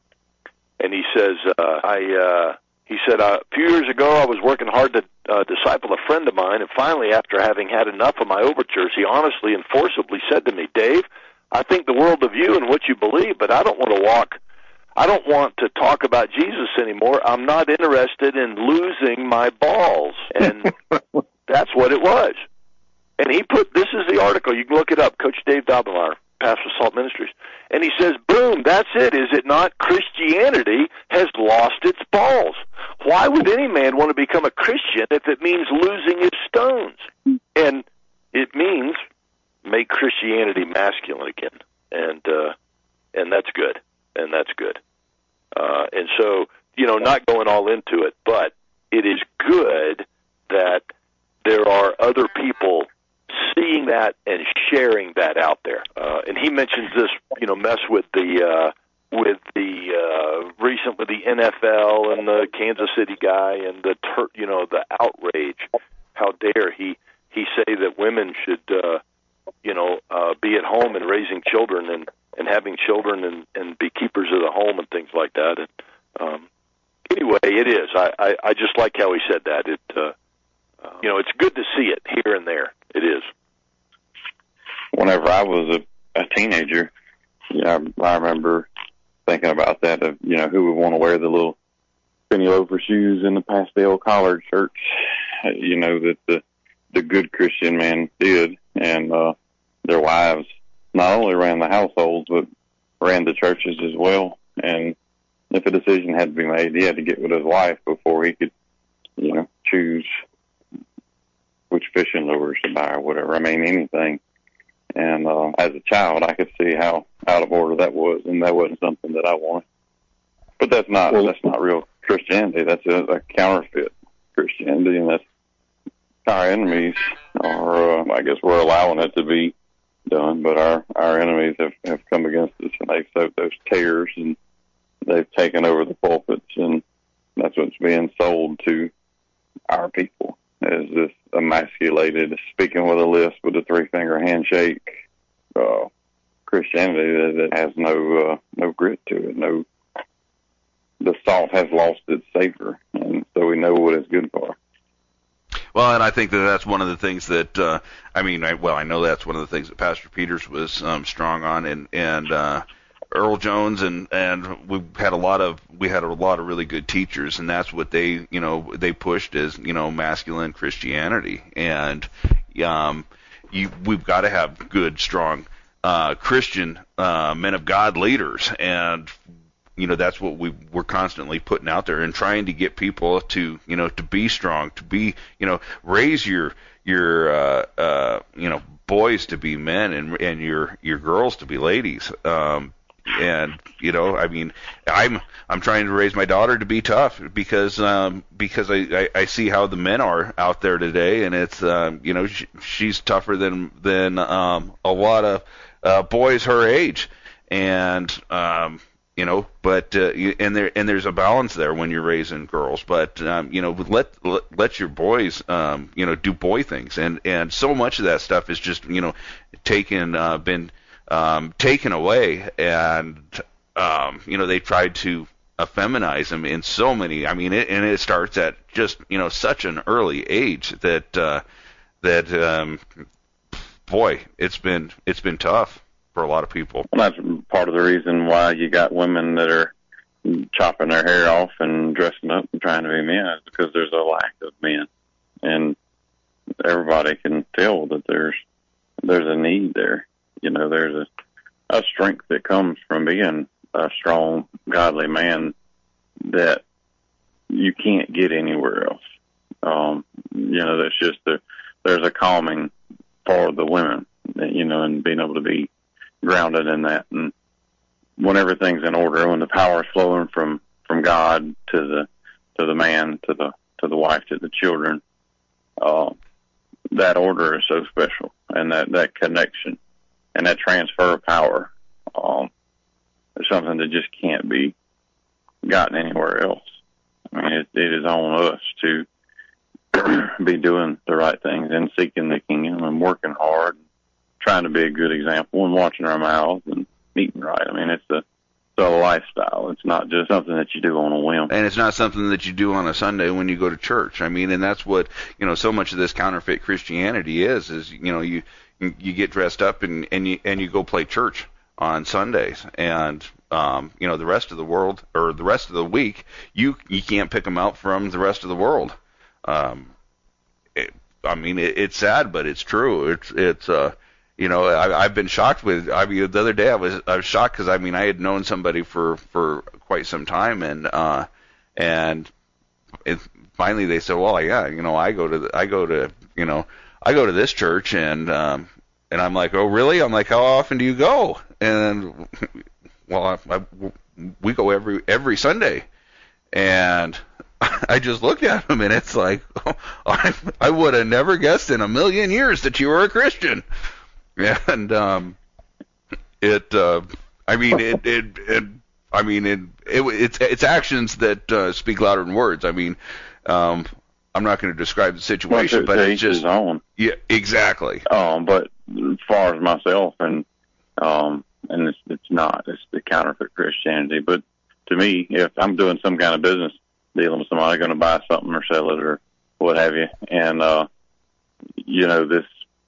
And he says, uh, I, uh, he said, uh, a few years ago I was working hard to uh, disciple a friend of mine, and finally, after having had enough of my overtures, he honestly and forcibly said to me, Dave, I think the world of you and what you believe, but I don't want to walk I don't want to talk about Jesus anymore. I'm not interested in losing my balls. And that's what it was. And he put, this is the article. You can look it up. Coach Dave Dobbenmeyer, Pastor Salt Ministries. And he says, boom, that's it. Is it not? Christianity has lost its balls. Why would any man want to become a Christian if it means losing his stones? And it means make Christianity masculine again. And, uh, and that's good. And that's good. Uh, and so, you know, not going all into it, but it is good that there are other people seeing that and sharing that out there. Uh, and he mentions this, you know, mess with the uh, with the uh, recent with the N F L and the Kansas City guy and the ter- you know the outrage. How dare he he say that women should uh, you know uh, be at home and raising children and. and having children and, and be keepers of the home and things like that. And um, anyway, it is. I, I, I just like how he said that. It, uh, uh, you know, it's good to see it here and there. It is. Whenever I was a, a teenager, you know, I, I remember thinking about that. Of you know, who would want to wear the little penny loafer shoes and the pastel collared shirts? You know that the the good Christian man did, and uh, their wives not only ran the households, but ran the churches as well. And if a decision had to be made, he had to get with his wife before he could, you know, choose which fishing lures to buy or whatever. I mean, anything. And uh, as a child, I could see how out of order that was, and that wasn't something that I wanted. But that's not well, that's not real Christianity. That's a, a counterfeit Christianity, and that's our enemies are. Uh, I guess we're allowing it to be done, but our our enemies have, have come against us, and they've sowed those tares, and they've taken over the pulpits, and that's what's being sold to our people is this emasculated, speaking with a lisp with a three finger handshake, uh, Christianity that, that has no uh, no grit to it. No, the salt has lost its savor, and so we know what it's good for. Well, and I think that that's one of the things that, uh, I mean, I, well, I know that's one of the things that Pastor Peters was um, strong on, and and uh, Earl Jones, and and we had a lot of we had a lot of really good teachers, and that's what they, you know, they pushed as, you know, masculine Christianity, and um, you we've got to have good, strong uh, Christian uh, men of God leaders, and you know, that's what we we're constantly putting out there and trying to get people to, you know, to be strong, to be, you know, raise your your uh, uh, you know, boys to be men and and your your girls to be ladies. Um, and you know, I mean, I'm I'm trying to raise my daughter to be tough because um, because I, I, I see how the men are out there today, and it's um, you know, she, she's tougher than than um, a lot of uh, boys her age, and um, you know, but uh, and there and there's a balance there when you're raising girls. But um, you know, let, let let your boys, um, you know, do boy things, and and so much of that stuff is just, you know, taken uh, been um, taken away, and um, you know, they tried to effeminize them in so many. I mean, it, and it starts at just, you know, such an early age that uh, that um, boy, it's been it's been tough for a lot of people. Well, that's part of the reason why you got women that are chopping their hair off and dressing up and trying to be men is because there's a lack of men. And everybody can tell that there's there's a need there. You know, there's a, a strength that comes from being a strong, godly man that you can't get anywhere else. Um, you know, that's just the, there's a calming for the women, you know, and being able to be grounded in that. And when everything's in order, when the power is flowing from, from God to the, to the man, to the, to the wife, to the children, uh, that order is so special. And that, that connection and that transfer of power, um, is something that just can't be gotten anywhere else. I mean, it, it is on us to be doing the right things and seeking the kingdom and working hard, and trying to be a good example and watching our mouths and eating right. I mean, it's a, it's a lifestyle. It's not just something that you do on a whim. And it's not something that you do on a Sunday when you go to church. I mean, and that's what, you know, so much of this counterfeit Christianity is, is, you know, you, you get dressed up and, and you, and you go play church on Sundays, and um, you know, the rest of the world, or the rest of the week, you you can't pick them out from the rest of the world. Um, it, I mean, it, it's sad, but it's true. It's it's uh, you know, I, I've been shocked with. I mean, the other day I was I was shocked because I mean I had known somebody for for quite some time, and uh, and it, finally they said, well, yeah, you know, I go to the, I go to you know I go to this church, and um, and I'm like, oh, really? I'm like, how often do you go? And well, I, I, we go every every Sunday, and I just looked at him, and it's like, oh, I I would have never guessed in a million years that you were a Christian. And um, it, uh, I mean, it, it, it I mean, it, it it's it's actions that uh, speak louder than words. I mean, um, I'm not going to describe the situation, well, but it's just own. Yeah, exactly. Um, but as far as myself, and um. And it's, it's not. It's the counterfeit Christianity. But to me, if I'm doing some kind of business, dealing with somebody going to buy something or sell it or what have you, and, uh, you know, this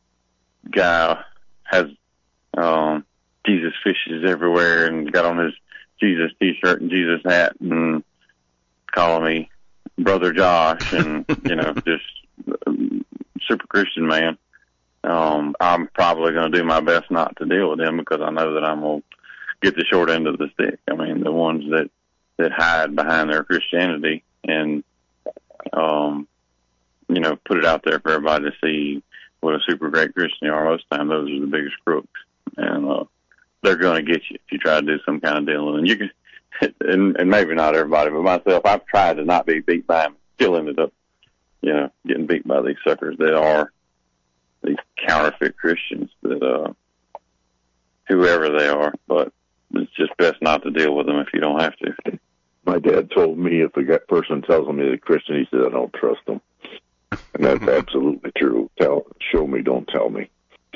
guy has um, Jesus fishes everywhere and got on his Jesus T-shirt and Jesus hat and calling me Brother Josh and, you know, just um, super Christian man. Um, I'm probably going to do my best not to deal with them because I know that I'm going to get the short end of the stick. I mean, the ones that, that hide behind their Christianity and, um, you know, put it out there for everybody to see what a super great Christian you are. Most of the time, those are the biggest crooks. And, uh, they're going to get you if you try to do some kind of deal. And you can, and, and maybe not everybody, but myself, I've tried to not be beat by them. Still ended up, you know, getting beat by these suckers that are these counterfeit Christians that, uh, whoever they are, but it's just best not to deal with them if you don't have to. My dad told me if a person tells me they're a Christian, he said, I don't trust them. And that's absolutely true. Tell, show me, don't tell me.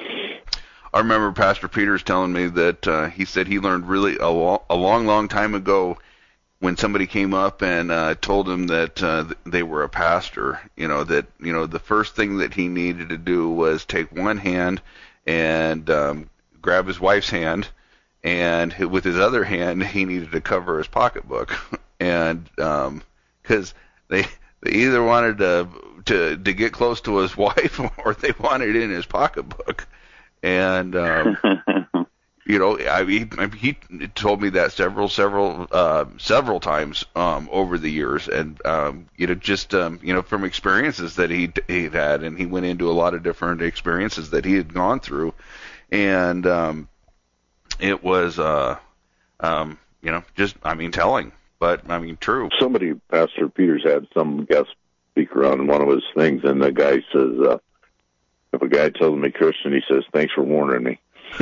I remember Pastor Peters telling me that, uh, he said he learned really a, lo- a long, long time ago when somebody came up and uh, told him that uh, they were a pastor, you know, that, you know, the first thing that he needed to do was take one hand and um, grab his wife's hand, and with his other hand, he needed to cover his pocketbook. And um 'cause they they either wanted to, to to get close to his wife or they wanted it in his pocketbook. And um you know, I mean, he told me that several, several, uh, several times um, over the years, and um, you know, just um, you know, from experiences that he he'd had, and he went into a lot of different experiences that he had gone through, and um, it was, uh, um, you know, just I mean, telling, but I mean, true. Somebody, Pastor Peters, had some guest speaker on one of his things, and the guy says, uh, if a guy tells me Christian, he says, "Thanks for warning me."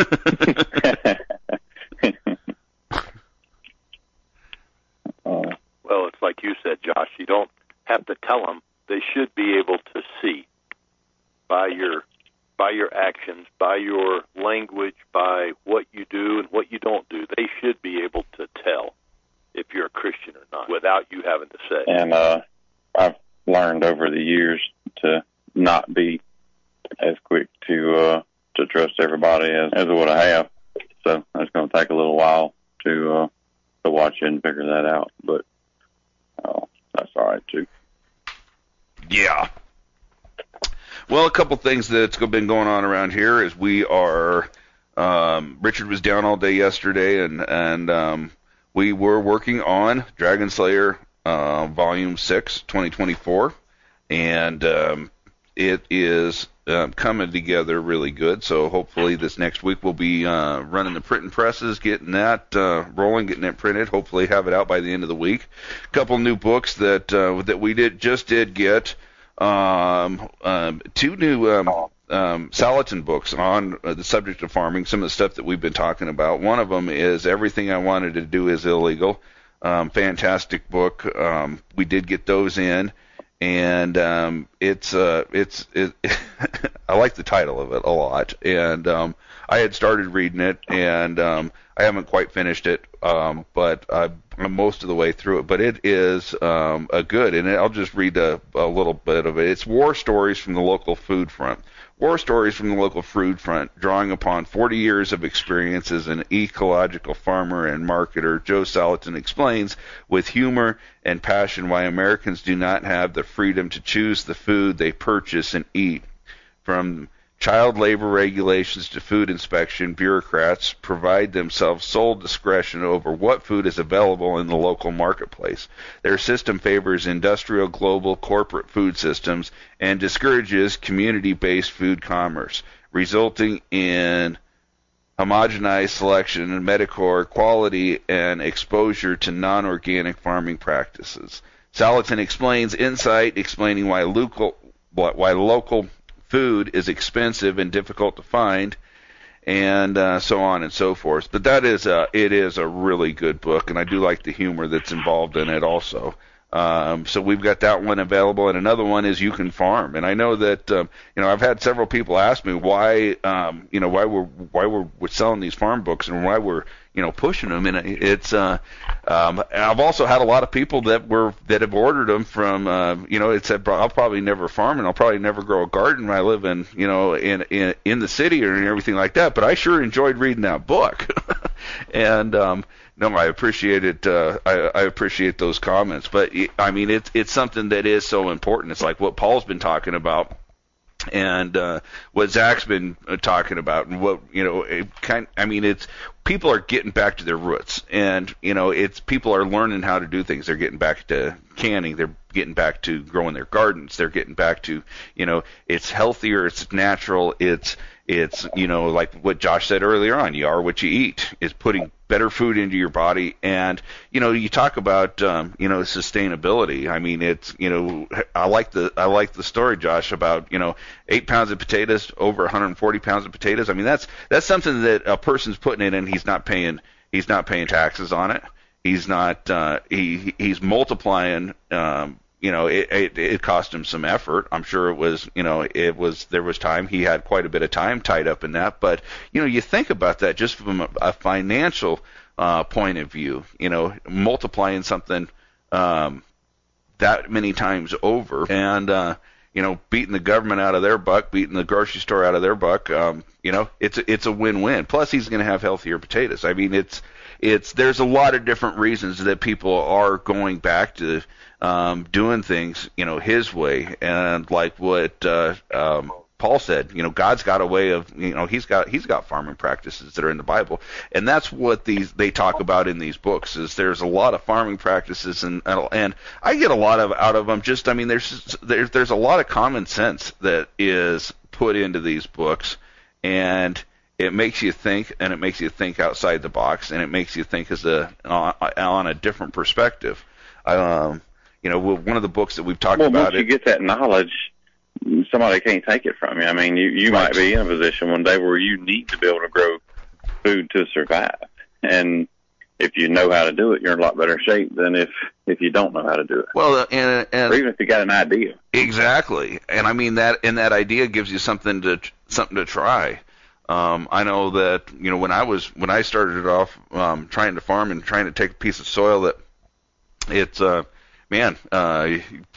Well, it's like you said, Josh. You don't have to tell them. They should be able to see by your by your actions, by your language, by what you do and what you don't do. They should be able to tell if you're a Christian or not without you having to say. And uh, I've learned over the years to not be as quick to uh, to trust everybody as, as I would have. So it's going to take a little while to uh, to watch it and figure that out. But uh, that's all right too. Yeah. Well, a couple things that's been going on around here is we are. Um, Richard was down all day yesterday, and and um, we were working on Dragon Slayer uh, Volume Six, twenty twenty-four, and um, it is um, coming together really good. So hopefully this next week we'll be uh, running the printing presses, getting that uh, rolling, getting it printed. Hopefully have it out by the end of the week. A couple new books that uh, that we did just did get. Um, um, two new um, um, Salatin books on uh, the subject of farming, some of the stuff that we've been talking about. One of them is Everything I Wanted to Do is Illegal. Um, fantastic book. Um, we did get those in, and um, it's uh, it's it, I like the title of it a lot, and um, I had started reading it, and um, I haven't quite finished it, um, but I, I'm most of the way through it. But it is um, a good, and I'll just read a, a little bit of it. It's War Stories from the Local Food Front. War Stories from the Local Food Front, drawing upon forty years of experience as an ecological farmer and marketer, Joe Salatin explains with humor and passion why Americans do not have the freedom to choose the food they purchase and eat. From child labor regulations to food inspection, bureaucrats provide themselves sole discretion over what food is available in the local marketplace. Their system favors industrial, global, corporate food systems and discourages community-based food commerce, resulting in homogenized selection and mediocre quality and exposure to non-organic farming practices. Salatin explains insight, explaining why local, why local food is expensive and difficult to find, and uh, so on and so forth. But that is a, it is a really good book, and I do like the humor that's involved in it also. Um, so we've got that one available, and another one is You Can Farm. And I know that um, you know I've had several people ask me why um, you know why we're why we're, we're selling these farm books and why we're you know pushing them. And it's uh, um, I've also had a lot of people that were that have ordered them from uh, you know it said I'll probably never farm and I'll probably never grow a garden when I live in you know in in, in the city or everything like that. But I sure enjoyed reading that book, and um, no, I appreciate it. Uh, I, I appreciate those comments. But I mean, it's it's something that is so important. It's like what Paul's been talking about, and uh, what Zach's been talking about, and what you know. It kind. I mean, it's people are getting back to their roots, and you know, it's people are learning how to do things. They're getting back to canning. They're getting back to growing their gardens. They're getting back to you know, it's healthier. It's natural. It's It's, you know, like what Josh said earlier on, you are what you eat, is putting better food into your body. And, you know, you talk about, um, you know, sustainability. I mean, it's, you know, I like the, I like the story, Josh, about, you know, eight pounds of potatoes, over one hundred forty pounds of potatoes. I mean, that's, that's something that a person's putting it in. He's not paying, he's not paying taxes on it. He's not, uh, he, he's multiplying, um, you know, it, it it cost him some effort. I'm sure it was, you know, it was, there was time. He had quite a bit of time tied up in that. But, you know, you think about that just from a, a financial uh, point of view, you know, multiplying something um, that many times over and, uh, you know, beating the government out of their buck, beating the grocery store out of their buck, um, you know, it's, it's a win-win. Plus, he's going to have healthier potatoes. I mean, it's, it's, there's a lot of different reasons that people are going back to Um, doing things, you know, his way, and like what uh, um, Paul said, you know, God's got a way of, you know, he's got he's got farming practices that are in the Bible, and that's what these they talk about in these books. Is there's a lot of farming practices, and and I get a lot of out of them. Just, I mean, there's there's there's a lot of common sense that is put into these books, and it makes you think, and it makes you think outside the box, and it makes you think as a on, on a different perspective. Um, You know, one of the books that we've talked well, about. Well, once you get that knowledge, somebody can't take it from you. I mean, you, you right. might be in a position one day where you need to be able to grow food to survive. And if you know how to do it, you're in a lot better shape than if, if you don't know how to do it. Well, and, and or even if you got an idea. Exactly. And I mean, that, and that idea gives you something to, something to try. Um, I know that, you know, when I was, when I started off, um, trying to farm and trying to take a piece of soil that it's, uh, man, uh,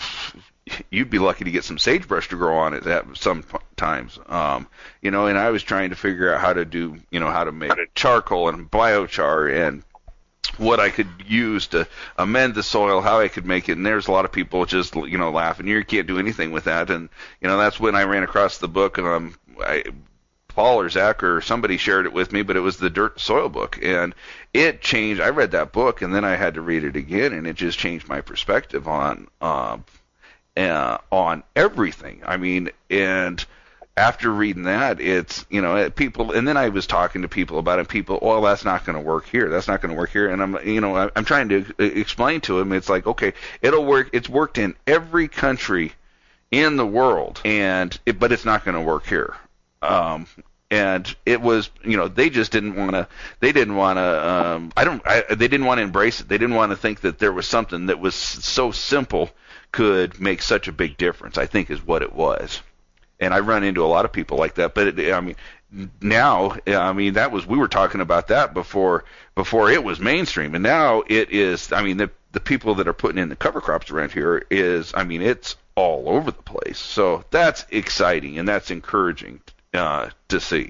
you'd be lucky to get some sagebrush to grow on it at some times. Um, you know, and I was trying to figure out how to do, you know, how to make charcoal and biochar and what I could use to amend the soil, how I could make it. And there's a lot of people just, you know, laughing. You can't do anything with that. And, you know, that's when I ran across the book. Um, I, Paul or Zach or somebody shared it with me, but it was the Dirt Soil book. And it changed. I read that book, and then I had to read it again, and it just changed my perspective on uh, uh, on everything. I mean, and after reading that, it's, you know, people, and then I was talking to people about it. People, well, that's not going to work here. That's not going to work here. And I'm, you know, I'm trying to explain to them. It's like, okay, it'll work. It's worked in every country in the world, and it, but it's not going to work here. Um, and it was, you know, they just didn't want to. They didn't want to. Um, I don't. I, they didn't want to embrace it. They didn't want to think that there was something that was so simple could make such a big difference, I think is what it was. And I run into a lot of people like that. But it, I mean, now, I mean, that was, we were talking about that before before it was mainstream, and now it is. I mean, the the people that are putting in the cover crops around here is, I mean, it's all over the place. So that's exciting and that's encouraging uh, to see.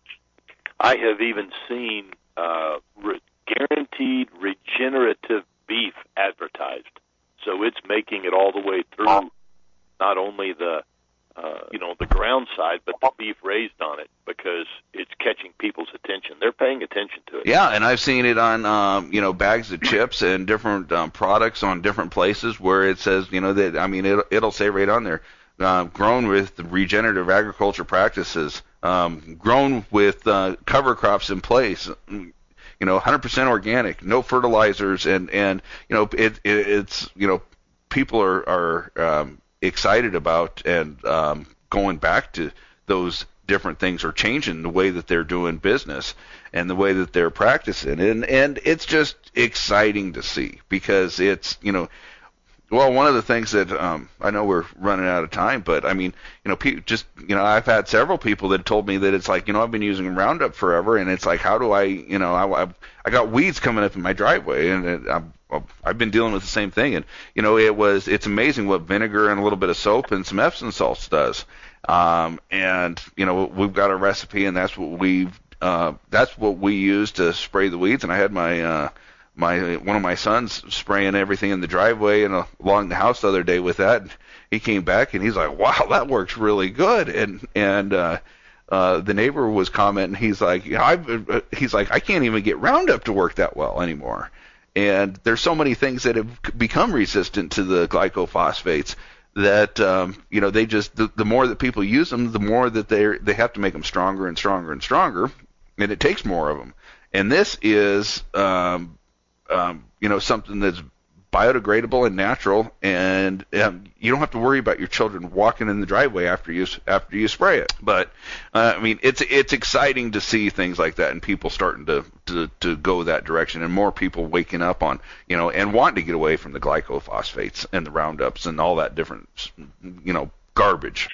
I have even seen uh, re- guaranteed regenerative beef advertised. So it's making it all the way through, not only the Uh, you know, the ground side, but the beef raised on it, because it's catching people's attention. They're paying attention to it. Yeah, and I've seen it on, um, you know, bags of chips and different um, products on different places where it says, you know, that, I mean, it, it'll say right on there, uh, grown with regenerative agriculture practices, um, grown with uh, cover crops in place, you know, one hundred percent organic, no fertilizers, and, and you know, it, it, it's, you know, people are, are um, excited about and um, going back to those different things, or changing the way that they're doing business and the way that they're practicing. And, and it's just exciting to see, because it's, you know, well, one of the things that um, I know we're running out of time, but I mean, you know, pe- just, you know, I've had several people that told me that it's like, you know, I've been using Roundup forever, and it's like, how do I, you know, I, I got weeds coming up in my driveway, and it, I'm, I've been dealing with the same thing. And, you know, it was, it's amazing what vinegar and a little bit of soap and some Epsom salts does. Um, and, you know, we've got a recipe, and that's what we've, uh, that's what we use to spray the weeds. And I had my, uh, my, one of my sons spraying everything in the driveway and uh, along the house the other day with that. And he came back and he's like, wow, that works really good. And, and, uh, uh, the neighbor was commenting, he's like, yeah, I've, uh, he's like, I can't even get Roundup to work that well anymore. And there's so many things that have become resistant to the glycophosphates that, um, you know, they just, the, the more that people use them, the more that they they have to make them stronger and stronger and stronger, and it takes more of them. And this is, um, um, you know, something that's biodegradable and natural, and um, you don't have to worry about your children walking in the driveway after you after you spray it. But uh, I mean, it's it's exciting to see things like that, and people starting to, to to go that direction, and more people waking up on, you know, and wanting to get away from the glycophosphates and the Roundups and all that different, you know, garbage.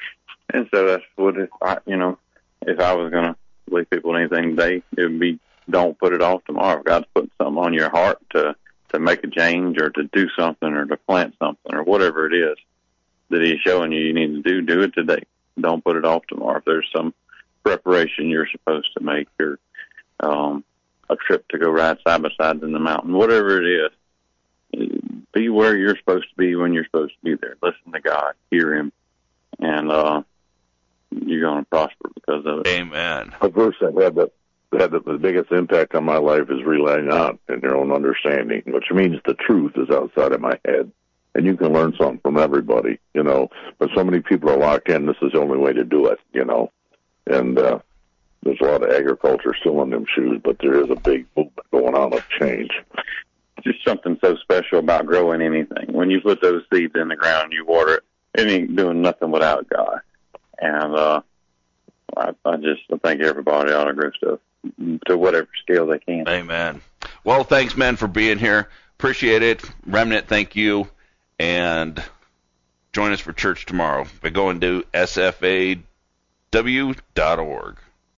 And so that's what, if I, you know, if I was gonna leave people anything today, it would be, don't put it off tomorrow. If God's putting something on your heart to to make a change, or to do something, or to plant something, or whatever it is that he's showing you you need to do, do it today. Don't put it off tomorrow. If there's some preparation you're supposed to make, or um, a trip to go ride side by side in the mountain, whatever it is, be where you're supposed to be when you're supposed to be there. Listen to God, hear him, and uh, you're going to prosper because of it. Amen. A verse that had the had the, the biggest impact on my life is relying on in your own understanding, which means the truth is outside of my head. And you can learn something from everybody, you know. But so many people are locked in, this is the only way to do it, you know. And uh, there's a lot of agriculture still in them shoes, but there is a big movement going on of change. Just something so special about growing anything. When you put those seeds in the ground, you water it, it ain't doing nothing without God. And uh, I, I just I think everybody ought to grow stuff to whatever scale they can. Amen. Well, thanks, men, for being here. Appreciate it. Remnant, thank you. And join us for church tomorrow by going to S F A W dot org.